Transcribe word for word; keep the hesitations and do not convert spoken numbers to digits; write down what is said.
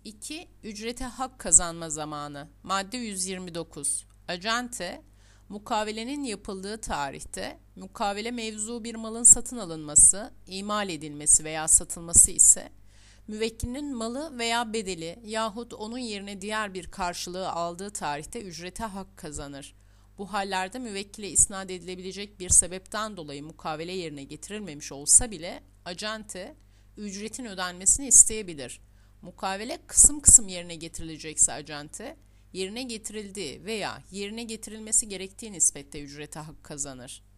iki. Ücrete hak kazanma zamanı. Madde yüz yirmi dokuz. Acente, mukavelenin yapıldığı tarihte mukavele mevzu bir malın satın alınması, imal edilmesi veya satılması ise müvekkilinin malı veya bedeli yahut onun yerine diğer bir karşılığı aldığı tarihte ücrete hak kazanır. Bu hallerde müvekkile isnat edilebilecek bir sebepten dolayı mukavele yerine getirilmemiş olsa bile acente ücretin ödenmesini isteyebilir. Mukavele kısım kısım yerine getirilecekse acente, yerine getirildiği veya yerine getirilmesi gerektiği nispette ücrete hak kazanır.